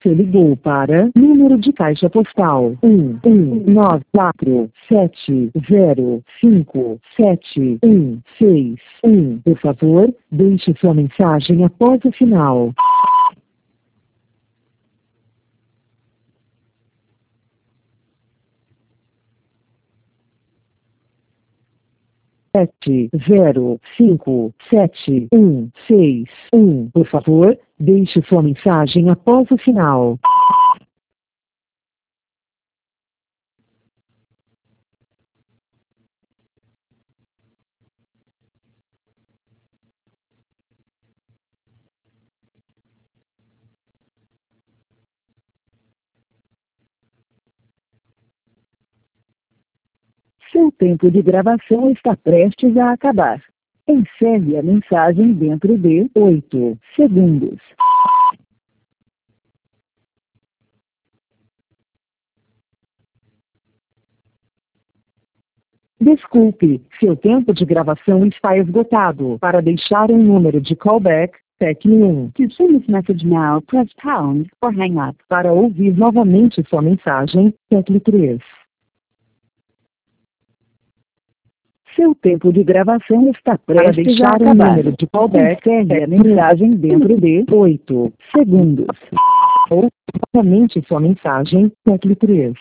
Você ligou para número de caixa postal 119405716. Por favor, deixe sua mensagem após o final. 705716. Por favor, deixe sua mensagem após o final. Seu tempo de gravação está prestes a acabar. Encerre a mensagem dentro de 8 segundos. Desculpe, seu tempo de gravação está esgotado. Para deixar um número de callback, tecle 1. To send this message now, press pound or hang up. Para ouvir novamente sua mensagem, tecle 3. Seu tempo de gravação está prestes a acabar. Um número de callback, encerre a mensagem dentro de 8 segundos. Ou novamente sua mensagem, tecle 3.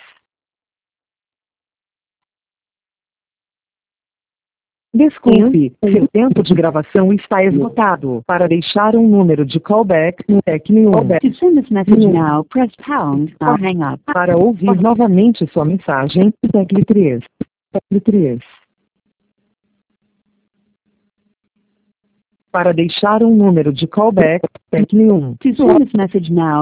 Desculpe, seu tempo de gravação está esgotado. Para deixar um número de callback, tecle 1. To send this message now, press pound or hang up. Para ouvir novamente sua mensagem, tecle 3. Tecle 3. Para deixar um número de callback, tecle 1. To send this message now.